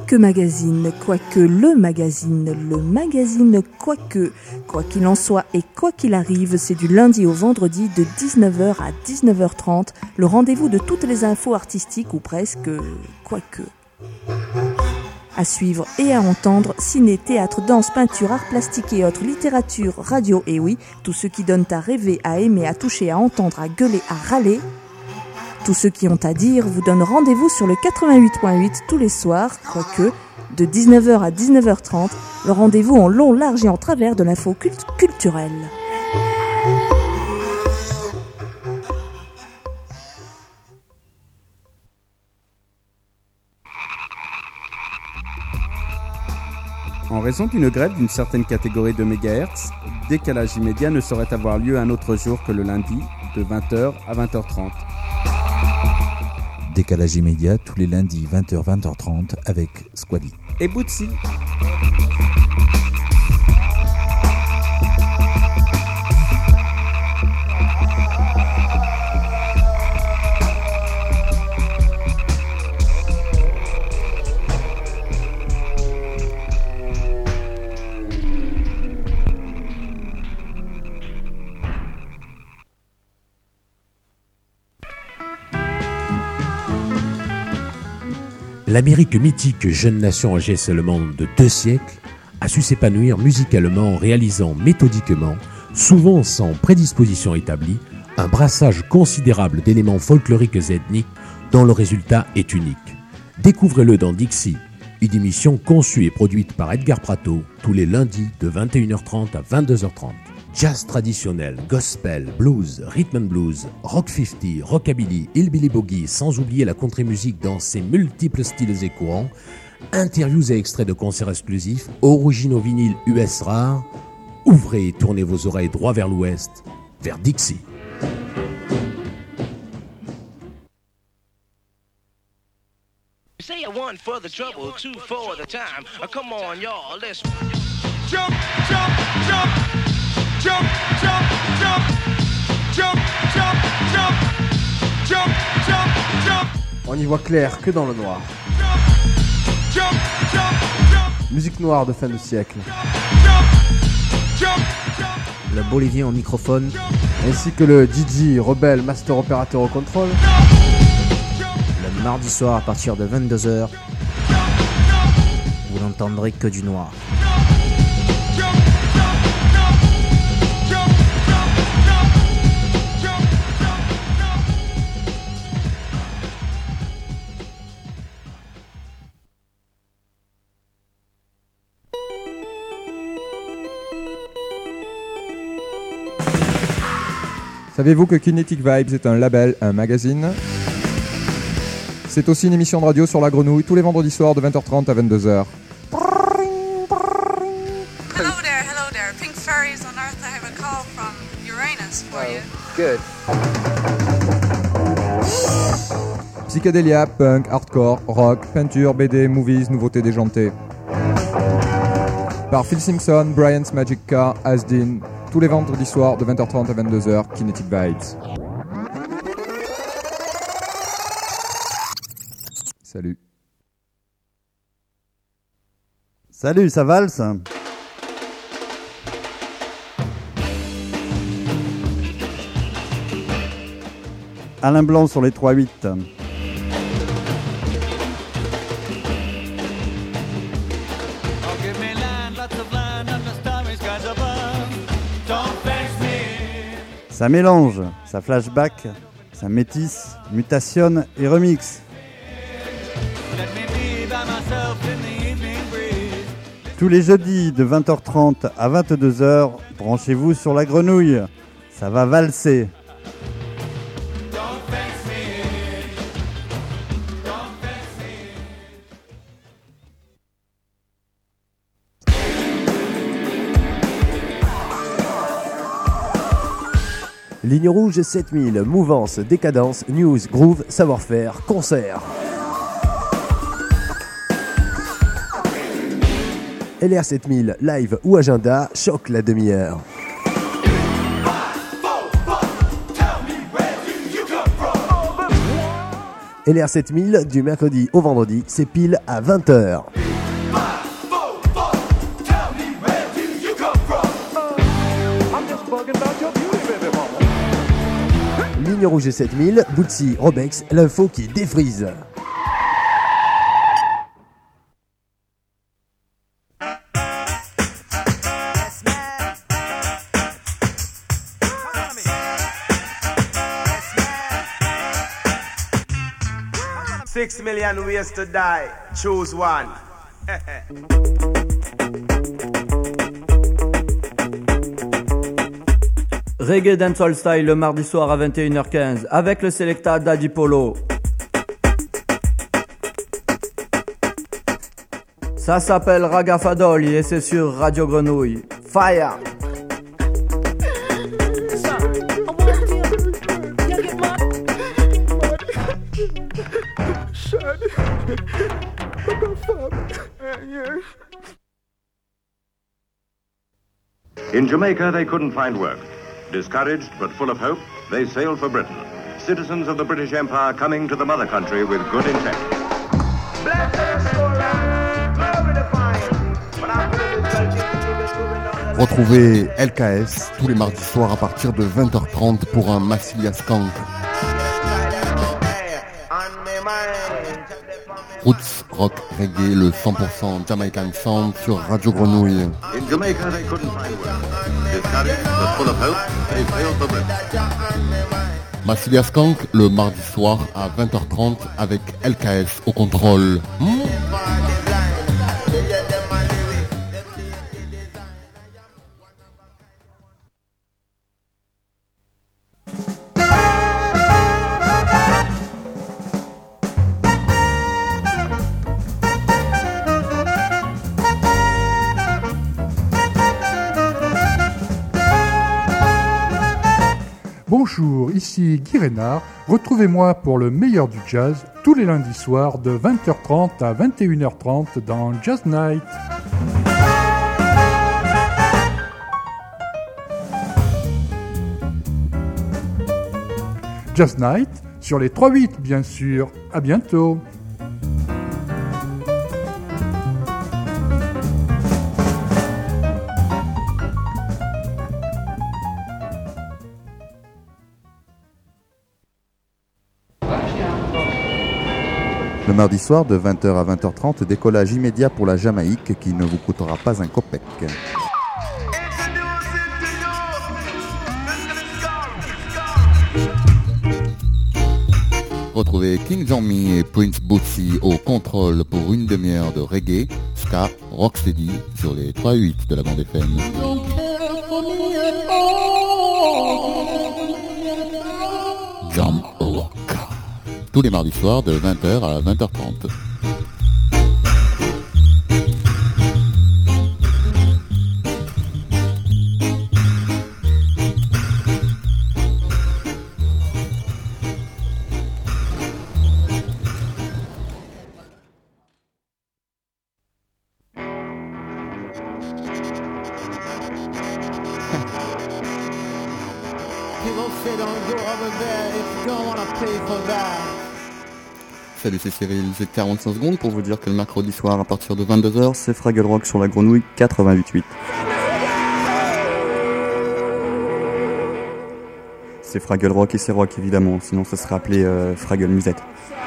Quoique magazine, quoique le magazine quoique. Quoi qu'il en soit et quoi qu'il arrive, c'est du lundi au vendredi de 19h à 19h30, le rendez-vous de toutes les infos artistiques ou presque, quoique. À suivre et à entendre, ciné, théâtre, danse, peinture, arts plastiques et autres, littérature, radio et oui, tout ce qui donne à rêver, à aimer, à toucher, à entendre, à gueuler, à râler. Tous ceux qui ont à dire vous donnent rendez-vous sur le 88.8 tous les soirs, quoique, de 19h à 19h30, le rendez-vous en long, large et en travers de l'info culturelle. En raison d'une grève d'une certaine catégorie de mégahertz, Décalage immédiat ne saurait avoir lieu un autre jour que le lundi, de 20h à 20h30. Décalage immédiat tous les lundis 20h-20h30 avec Squally et Bootsy. L'Amérique mythique, jeune nation âgée seulement de 2 siècles, a su s'épanouir musicalement en réalisant méthodiquement, souvent sans prédisposition établie, un brassage considérable d'éléments folkloriques et ethniques dont le résultat est unique. Découvrez-le dans Dixie, une émission conçue et produite par Edgar Prato tous les lundis de 21h30 à 22h30. Jazz traditionnel, gospel, blues, rhythm and blues, rock 50, rockabilly, hillbilly boogie, sans oublier la country music dans ses multiples styles et courants, interviews et extraits de concerts exclusifs, originaux vinyles US rares. Ouvrez et tournez vos oreilles droit vers l'ouest, vers Dixie. Say a one for the trouble, two for the time. Come on, y'all, let's jump, jump, jump. Jump, jump, jump, jump, jump, jump, jump, jump, jump. On y voit clair que dans le noir. Jump, jump, jump, jump. Musique noire de fin de siècle. Jump, jump, jump. Le bolivien au microphone. Ainsi que le DJ rebelle master opérateur au contrôle. Le mardi soir à partir de 22h. Vous n'entendrez que du noir. Savez-vous que Kinetic Vibes est un label, un magazine ? C'est aussi une émission de radio sur la grenouille tous les vendredis soirs de 20h30 à 22h. Hello there. Pink fairies on Earth. I have a call from Uranus for you. Good. Psychédélia, punk, hardcore, rock, peinture, BD, movies, nouveautés déjantées. Par Phil Simpson, Brian's Magic Car, Asdin, tous les vendredis soirs de 20h30 à 22h, Kinetic Vibes. Salut. Salut, ça valse ? Alain Blanc sur les 3-8. Ça mélange, ça flashback, ça métisse, mutationne et remix. Tous les jeudis de 20h30 à 22h, branchez-vous sur la grenouille. Ça va valser. Ligne rouge 7000, mouvance, décadence, news, groove, savoir-faire, concert. LR 7000, live ou agenda, choque la demi-heure. LR 7000, du mercredi au vendredi, c'est pile à 20h. Ligne Rouge et 7000, Bootsy, Robex, l'info qui défrise. $6 million ways to die. Choose one. Reggae Dancehall Style le mardi soir à 21h15 avec le Selecta Daddy Polo. Ça s'appelle Ragafadoli et c'est sur Radio Grenouille. Fire! In Jamaica, they couldn't find work. Discouraged but full of hope, they sailed for Britain. Citizens of the British Empire coming to the mother country with good intent. Retrouvez LKS tous les mardis soirs à partir de 20h30 pour un Massilia Skank. Roots, rock, reggae, le 100% Jamaican Sound sur Radio Grenouille. In Jamaica, they couldn't find work. Discouraged but full of hope, they sailed for Britain. Massilia Skank le mardi soir à 20h30 avec LKS au contrôle. Bonjour, ici Guy Reynard. Retrouvez-moi pour le meilleur du jazz tous les lundis soirs de 20h30 à 21h30 dans Jazz Night. Jazz Night sur les 3-8 bien sûr. À bientôt. Le mardi soir de 20h à 20h30, décollage immédiat pour la Jamaïque qui ne vous coûtera pas un copec. Retrouvez King Jammy et Prince Bootsy au contrôle pour une demi-heure de reggae, ska, rocksteady sur les 3-8 de la bande FM. Jam Rock. Tous les mardis soirs de 20h à 20h30. Salut, c'est Cyril, j'ai 45 secondes pour vous dire que le mercredi soir à partir de 22h, c'est Fraggle Rock sur la Grenouille 88.8. C'est Fraggle Rock et c'est rock évidemment, sinon ça serait appelé Fraggle Musette.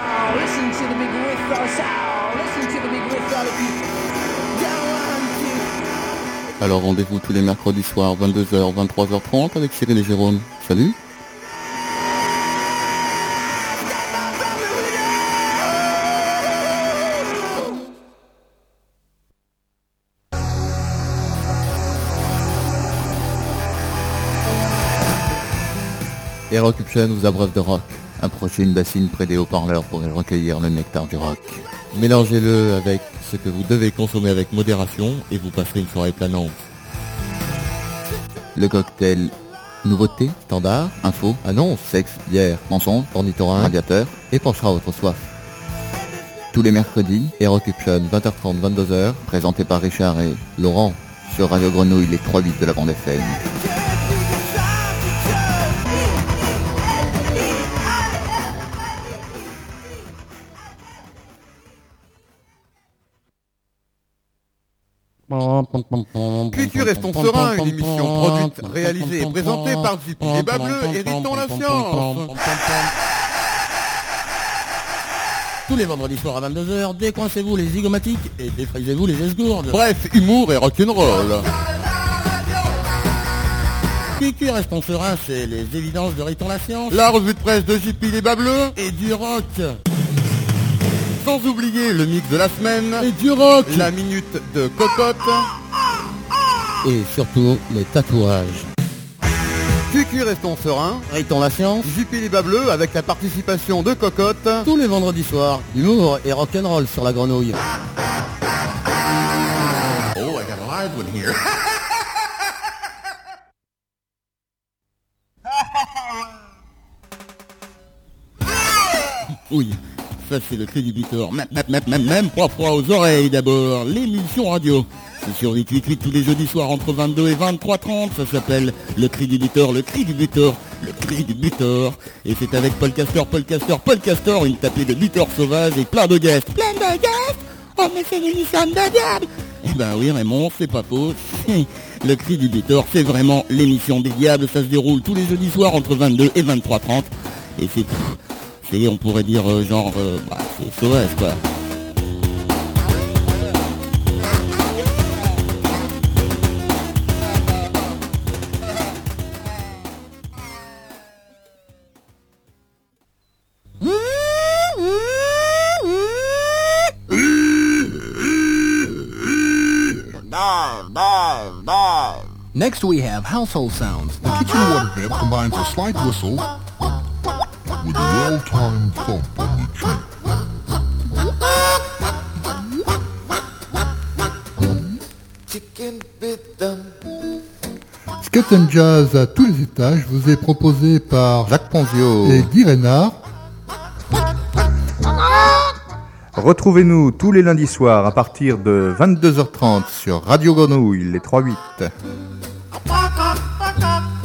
Alors rendez-vous tous les mercredis soirs 22h, 23h30 avec Cyril et Jérôme. Salut! Erocuption vous abreuve de rock. Approchez une bassine près des haut-parleurs pour y recueillir le nectar du rock. Mélangez-le avec ce que vous devez consommer avec modération et vous passerez une soirée planante. Le cocktail nouveauté, standard, info, annonce, sexe, bière, mensonge, ornithorynque, radiateur épanchera votre soif. Tous les mercredis, Erocuption 20h30, 22h, présenté par Richard et Laurent sur Radio Grenouille, les 3-8 de la bande FM. Culture Restons Serein, une émission produite, réalisée et présentée par Zipi les Bas Bleus, héritons la science. Tous les vendredis soirs à 22h, décoincez-vous les zygomatiques et défrisez-vous les esgourdes. Bref, humour et rock'n'roll. Culture Restons Serein, c'est les évidences de Héritons la science. La revue de presse de Zipi les Bas Bleus et du rock. Sans oublier le mix de la semaine et du rock. La minute de cocotte. Et surtout les tatouages. QQ Restons Serein, Héritons la science, Zipi les Bas Bleus avec la participation de Cocotte. Tous les vendredis soirs, humour et rock'n'roll sur la grenouille. Oh, I got a live one here. Oui, ça c'est le cri du buteur. Même pas froid aux oreilles d'abord. L'émission radio. C'est sur 888 tous les jeudis soirs entre 22 et 23h30. Ça s'appelle le cri du buteur, le cri du buteur, le cri du buteur. Et c'est avec Paul Castor, une tapée de buteurs sauvages et plein de guests. Plein de guests. Oh mais c'est l'émission de diable. Eh ben oui Raymond, c'est pas faux. Le cri du buteur, c'est vraiment l'émission des diables. Ça se déroule tous les jeudis soirs entre 22 et 23h30. Et c'est, on pourrait dire c'est sauvage quoi. Next we have household sounds. The kitchen water head combines a slight whistle with a well-timed thump on the cheek. Skate and Jazz à tous les étages vous est proposé par Jacques Ponzio et Guy Reynard. Retrouvez-nous tous les lundis soirs à partir de 22h30 sur Radio Grenouille, les 3-8.